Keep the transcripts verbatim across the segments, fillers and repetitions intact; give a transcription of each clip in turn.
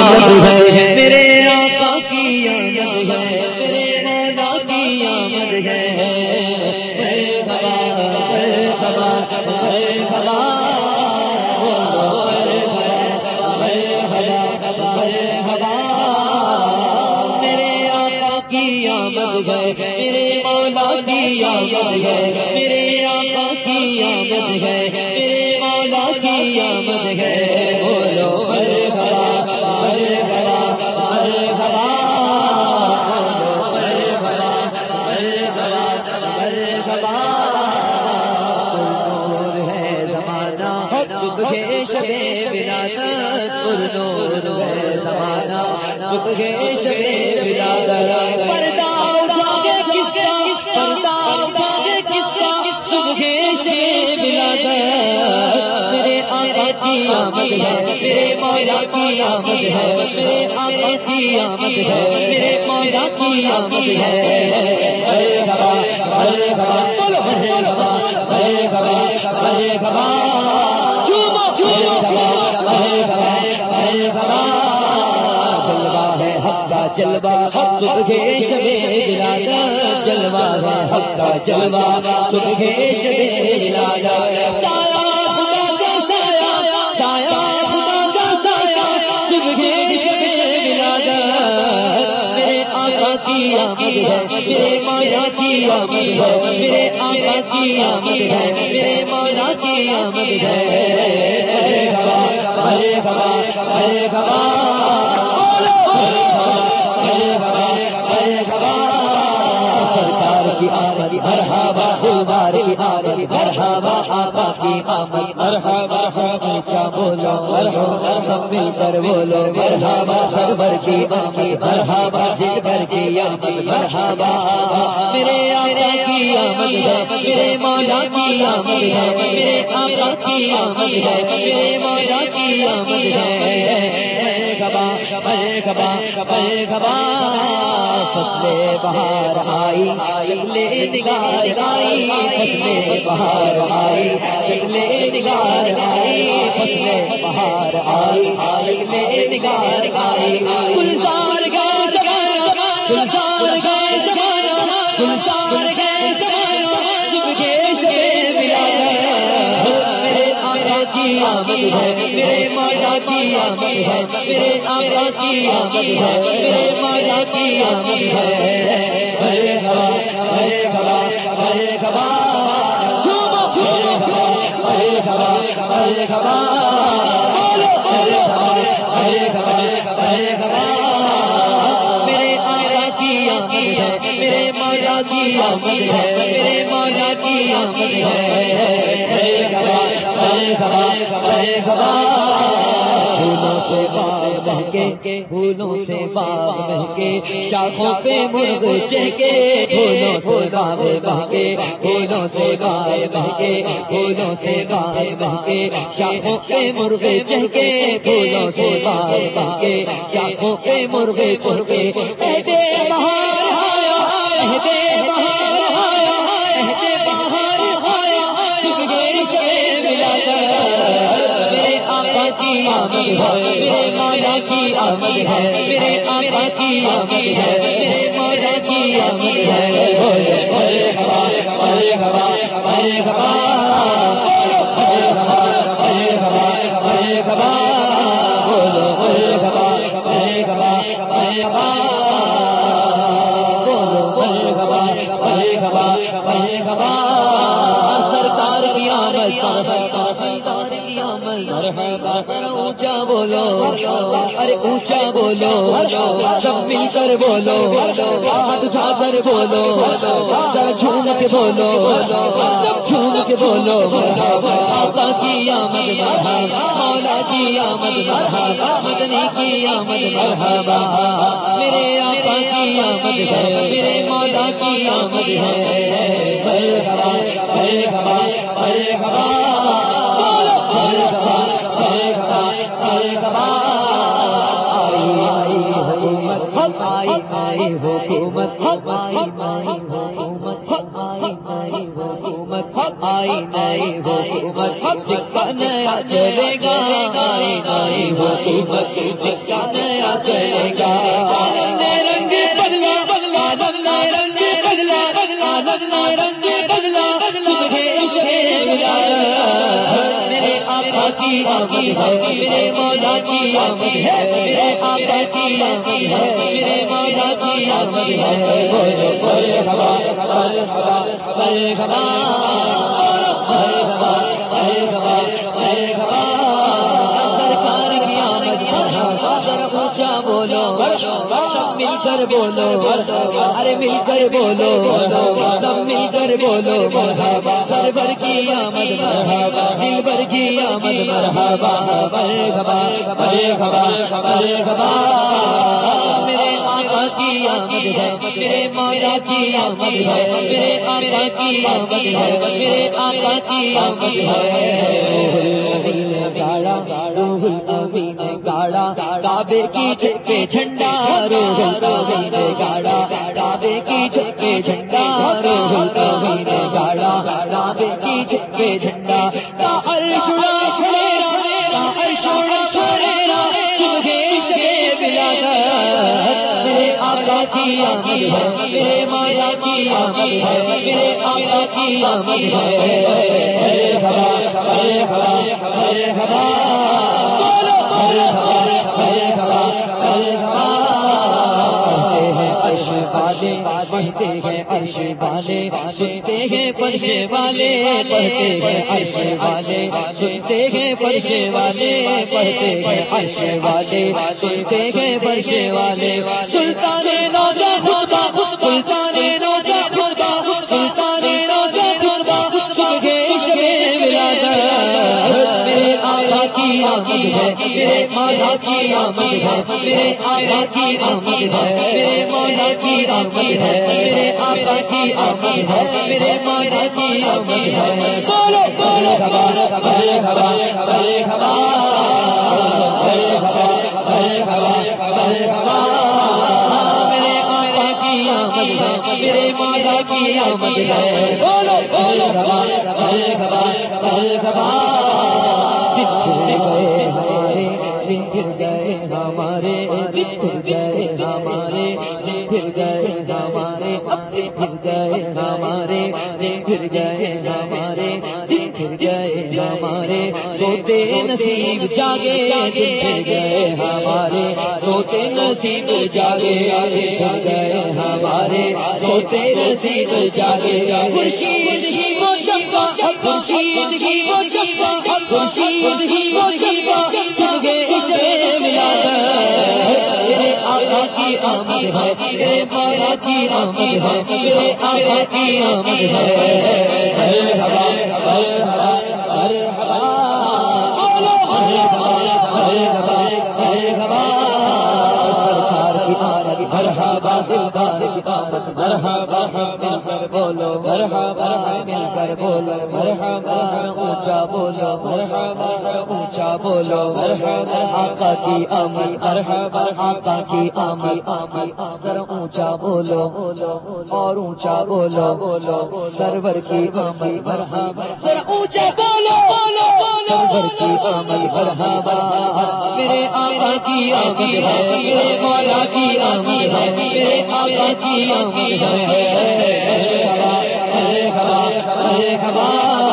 آمد ہے، میرے آقا کی آمد ہے، میرے مولا کی آمد ہے۔ مرحبا مرحبا مرحبا آمد ہے، میرے مولا کی آمد ہے، میرے آقا کی آمد ہے، میرے مولا کی آمد ہے۔ بولو مرحبا مرحبا مرحبا مرحبا مرحبا مرحبا۔ نور ہے زمانہ صبح شب وراثت، نور ہے زمانہ صبح شب وراثت۔ آمد ہے، میرے مولا کی آمد ہے، میرے آقا کی آمد ہے، میرے مولا کی آمد ہے۔ مرحبا مرحبا مرحبا مرحبا مرحبا جھومو جھومو مرحبا مرحبا۔ جلوہ ہے حق کا جلوہ صبح شب ولادت، جلوہ ہے حق کا جلوہ صبح شب ولادت۔ میرے مولا کی آمد ہے، میرے آقا کی آمد ہے، میرے مولا کی آمد ہے۔ مرحبا مرحبا مرحبا مرحبا مرحبا۔ سرکار کی آمد مرحبا، دلدار کی آمد مرحبا، آقا کی آمد مرحبا۔ اونچا بولو مرحبا، سب مل کر بولو مرحبا، سرور کی آمد مرحبا، دلبر کی آمد مرحبا۔ میرے آقا کی آمد ہے، میرے مولا کی آمد ہے، میرے آقا کی آمد ہے، میرے مولا کی آمد ہے۔ مرحبا مرحبا مرحبا۔ فصل بہار آئی، شکل نگار آئی، فصل بہار آئی، شکل نگار آئی، فصل بہار آئی، شکل نگار آئی۔ گلزار گئے سگایا، گلزار گئے سگایا، گلزار گئے سگایا، صبح شب ولادت۔ میرے آقا کی آمد ہے، میرے مولا کی آمد ہے، میرے آقا کی آمد ہے، میرے مولا کی آمد ہے۔ مرحبا مرحبا مرحبا جھومو جھومو مرحبا مرحبا مرحبا مرحبا۔ میرے آقا کی آمد ہے، میرے مولا کی آمد ہے، میرے مولا کی آمد ہے۔ مرحبا مرحبا مرحبا۔ پھولوں سے باغ مہکے، پھولوں سے باغ مہکے، شاخوں پہ مرغ چہکے، پھولوں سے باغ مہکے، پھولوں سے باغ مہکے، پھولوں سے باغ مہکے، شاخوں پہ مرغ چہکے، پھولوں سے باغ مہکے، شاخوں پہ مرغ چہکے۔ عہدِ بہار آیا، عہدِ بہار آیا، عہدِ بہار آیا، صبح شب ولادت۔ میرے آقا کی آمد ہے، میرے مولا کی آمد ہے، میرے آقا کی آمد ہے، میرے مولا کی آمد ہے۔ مرحبا مرحبا مرحبا مرحبا مرحبا۔ بولو مرحبا مرحبا مرحبا، بولو مرحبا مرحبا مرحبا۔ سرکار کی آمد مرحبا، سرکار کی آمد مرحبا۔ اونچا بولو ارے اونچا بولو، سب مل کر بولو، ہاتھ اٹھا کر بولو، سب جھوم کے بولو، سب جھوم کے بولو۔ آقا کی آمد مرحبا، مولا کی آمد مرحبا، مدنی کی آمد مرحبا۔ میرے آقا کی آمد ہے، میرے مولا کی آمد ہے۔ مرحبا مرحبا مرحبا مرحبا مرحبا مرحبا۔ آئی آئی حکومت، آئی آئی حکومت، آئی آئی حکومت، آئی آئی حکومت۔ آئی نئی حکومت سکہ نیا چلے گا، آئی نئی حکومت سکہ نیا چلے گا، عالم نے رنگ بدلا بدلا بدلا رنگ بدلا بدلا بدلا رنگ بدلا صبح عشق ولادت میرے آقا کی آمد ہے، میرے مولا کی آمد ہے، میرے آقا کی آمد ہے، میرے مولا کی آمد ہے، بولو مرحبا مرحبا مرحبا مرحبا مرحبا مرحبا سرکار کی آمد مرحبا، ذرا اونچا بولو سب مل کر بولو، ارے مل کر بولو سب مل کر بولو مرحبا، سرور کی آمد مرحبا، دلبر کی آمد مرحبا مرحبا مرحبا مرحبا میرے آقا کی آمد ہے، میرے مولا کی آمد ہے، میرے آقا کی آمد ہے، میرے آقا کی آمد ہے، گاڑا روح الامین گاڑا کعبے کی چھت پہ جھنڈا، روح الامین گاڑا کعبے کی چھت پہ جھنڈا، روح الامین گاڑا کعبے کی چھت پہ جھنڈا، تا عرش اڑا شریرا تا عرش اڑا شریرا صبح عشق ولادت میرے آقا کی آمد ہے، میرے مولا کی آمد ہے، میرے آقا کی آمد ہے، مرحبا مرحبا مرحبا مرحبا مرحبا مرحبا عرش والے پڑھتے ہیں، عرش والے سنتے ہیں، فرش والے پڑھتے ہیں، عرش والے سنتے ہیں، فرش والے پڑھتے ہیں، عرش والے سنتے ہیں، فرش والے سلطان روضہ خدا سلطان روضہ خدا سلطان روضہ خدا صبح عشق ولادت میرے آقا کی آمد ہے، میرے مولا کی آمد ہے، میرے آقا کی آمد ہے، میرے مولا کی آمد ہے، میرے آقا کی آمد ہے، میرے مولا کی آمد ہے، بولو بولو مرحبا مرحبا مرحبا مرحبا مرحبا مرحبا میرے آقا کی آمد ہے، میرے مولا کی آمد ہے، بولو بولو مرحبا مرحبا دن پھر گئے ہمارے دن پھر گئے ہمارے دن پھر گئے ہمارے دن پھر گئے ہمارے دن پھر گئے ہمارے دن پھر گئے ہمارے سوتے نصیب جاگے دن پھر گئے ہمارے سوتے نصیب جاگے دن پھر گئے ہمارے سوتے نصیب جاگے خورشید کی موسم کا خورشید کی موسم کا خورشید کی موسم کا صبح عشق ولادت میرے آقا کی آمد ہے، میرے مولا کی آمد ہے، میرے آقا کی آمد ہے، مرحبا مرحبا مرحبا مرحبا مرحبا سرکار کی آمد مرحبا دلدار کی آمد مرحبا مل کر بولو مرحبا مل کر بولو مرحبا اونچا بولو مرحبا اونچا بولو مرحبا آقا کی آمد مرحبا آقا کی آمد آمد ذرا اونچا بولو اور اونچا بولو سرور کی آمد مرحبا ذرا اونچا بولو سرور کی آمد مرحبا میرے آقا کی آمد ہے، میرے مولا کی آمد ہے، میرے آقا کی آمد ہے، مرحبا مرحبا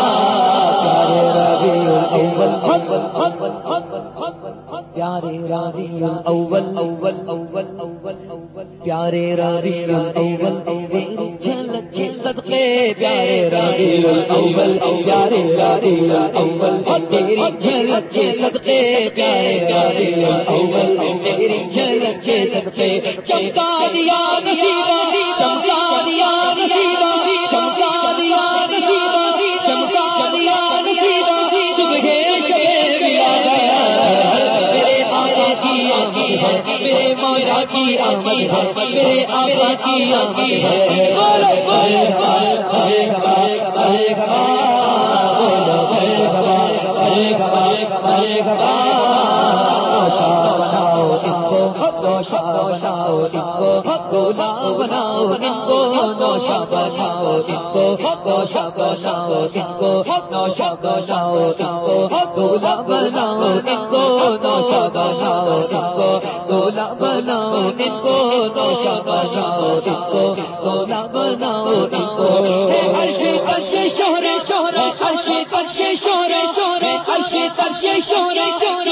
پیارے ربیع الاول اول اول اول اول پیارے ربیع الاول اول جھلکے صدقے پیارے ربیع الاول پیارے ربیع الاول تیری جھلکے صدقے پیارے ربیع الاول تیری جھلکے صدقے چمکا دیا نصیبہ چمکا دیا نصیبہ چمکا دیا نصیبہ چمکا دیا نصیبہ صبح عشق ولادت میرے آقا کی آمد ہے، میرے مولا کی آمد ہے، میرے آقا کی آمد ہے، بولو مرحبا مرحبا مرحبا بولو مرحبا مرحبا مرحبا شاؤ شاؤ ان کو نوشا بناؤ ان کو دولا بناؤ ان کو نوشا بناؤ ان کو نوشا بناؤ ان کو نوشا بناؤ ان کو دولا بناؤ ان کو نوشا بناؤ ان کو دولا بناؤ ان کو نوشا بناؤ ان کو دولا بناؤ ان کو عرش عرش شہرے شہرے عرش عرش شہرے شہرے عرش عرش شہرے شہرے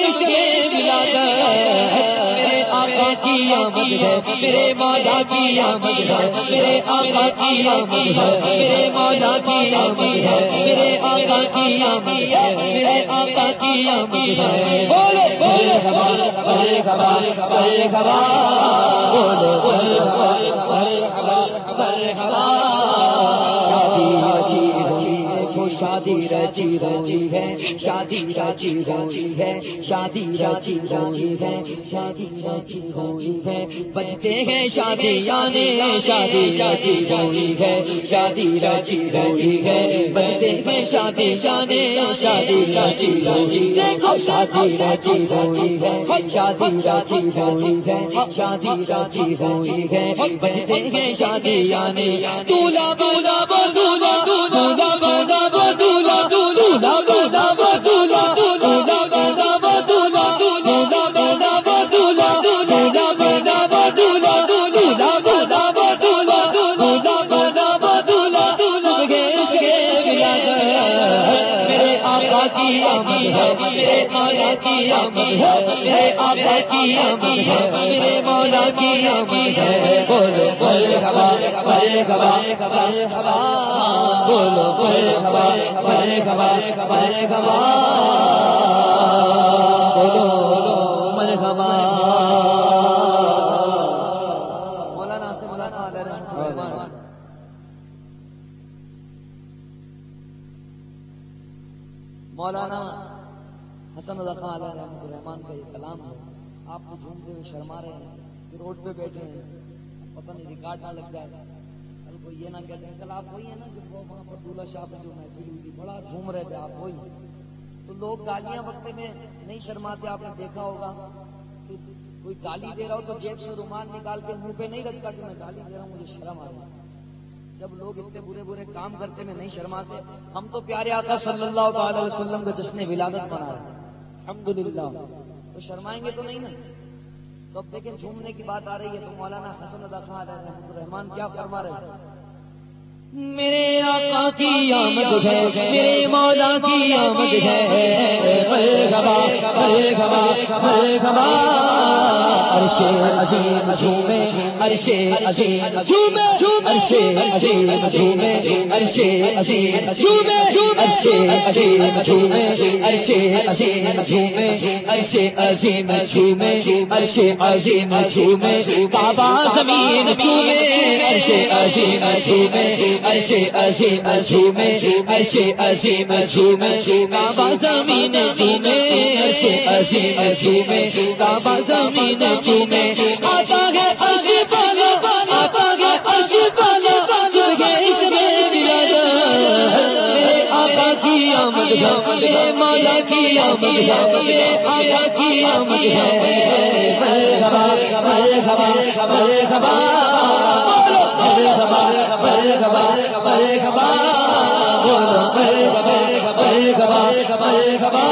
میرے آقا کی آمد ہے میرے مولا کی آمد ہے میرے آقا کی آمد ہے میرے مولا کی آمد ہے میرے آقا کی آمد ہے میرے آقا کی آمد ہے بولو بولو بولو بولے خبر بولے خبر بولو بولو بولے خبر بولے خبر شادی رچی رچی وہ شادی رچی رچی ہے شادی رچی رچی ہے شادی رچی رچی ہے شادی رچی رچی ہے بجتے ہیں شادی یعنی شادی رچی رچی ہے شادی رچی رچی ہے بجتے ہیں شادی یعنی شادی رچی رچی دیکھو شادی رچی رچی ہے شادی رچی رچی ہے شادی رچی رچی ہے بجتے ہیں شادی یعنی دولا دولا دولا دولا دولا بدولا دولا دولا بدولا دولا دولا بدولا دولا دولا بدولا دولا دولا بدولا دولا دولا بدولا دولا دولا بدولا گیش گیش میرے آقا کی آمد ہے میرے مولا کی آمد ہے میرے آقا کی آمد ہے میرے مولا کی آمد ہے بولو بولے ہوا بولے ہوا بولے ہوا بولو بولے ہوا بولے ہوا بولے ہوا بولو مرحبا مولانا سے مولانا علیہ الرحمن مولانا حسن رضا خان علیہ الرحمن کا یہ کلام ہے آپ کو جھومتے ہوئے شرما رہے ہیں روڈ پہ بیٹھے ہیں پتہ نہیں ریکارڈ نہ لگ جائے کل کو یہ نہ کہتے ہیں کل آپ وہی ہیں نا جب وہ وہاں پر دولہ شاہ پر جو محفل ہوئی تھی بڑا جھوم رہے تھے آپ وہی تو لوگ گالیاں وقت میں نہیں شرماتے آپ نے دیکھا ہوگا کہ کوئی گالی دے رہا ہو تو جیب سے رومال نکال کے منہ پہ نہیں رکھتا کہ میں گالی دے رہا ہوں مجھے شرم آ رہا ہے جب لوگ اتنے برے برے کام کرتے میں نہیں شرماتے ہم تو پیارے آقا صلی اللہ تعالی علیہ وسلم کا جشن ولادت منا رہے ہیں الحمدللہ تو شرمائیں گے تو نہیں نا تو اب دیکھیں جھومنے کی بات آ رہی ہے تو مولانا حسن رضا خان علیہ الرحمن کیا فرما رہے ہیں میرے آقا کی آمد ہے میرے مولا کی آمد ہے مرحبا مرحبا مرحبا عرش عظیم جھومے عرش عظیم جھومے عرش عظیم جھومے عرش عظیم جھومے عرش عظیم جھومے عرش عظیم جھومے عرش عظیم جھومے عرش عظیم جھومے بابا زمین جھومے عرش عظیم جھومے عرش عظیم جھومے عرش عظیم جھومے بابا زمین جھومے عرش عظیم جھومے بابا زمین جھومے آتا ہے عرش بالا آتا ہے عرش بالا سرگے اس میں میرے آقا کی آمد ہے میرے مولا کی آمد ہے میرے آقا کی آمد ہے مرحبا مرحبا مرحبا مرحبا مرحبا مرحبا بولو مرحبا مرحبا مرحبا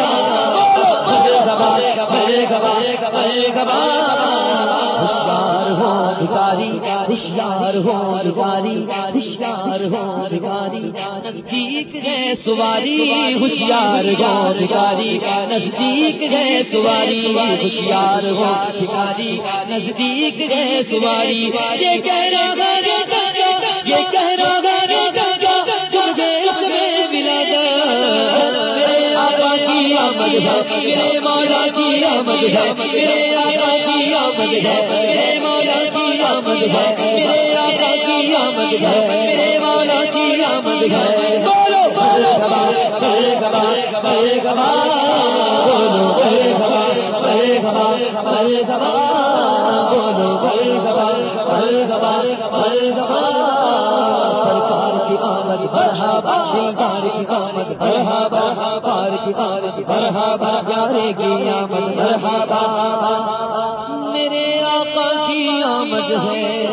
مرحبا مرحبا مرحبا ہوشیار ہو بھکاری ہوشیار ہو بھکاری ہوشیار ہو بھکاری نزدیک ہے سواری ہوشیار ہو بھکاری نزدیک ہے سواری ہوشیار ہو بھکاری نزدیک ہے سواری یہ کہہ رہا ہے یہ کہہ رہا ہے سردیش میں ولادت میرے آقا کی آمد ہے میرے مولا کی آمد ہے میرے آقا کی آمد ہے میرے مولا کی آمد ہے میرے آقا کی آمد ہے میرے مولا کی آمد ہے بولو بولو مرحبا مرحبا بولو مرحبا مرحبا مرحبا بولو مرحبا مرحبا مرحبا سرکار کی آمد مرحبا سرکار کی آمد مرحبا سرکار کی آمد مرحبا پیارے کی آمد مرحبا ہوئے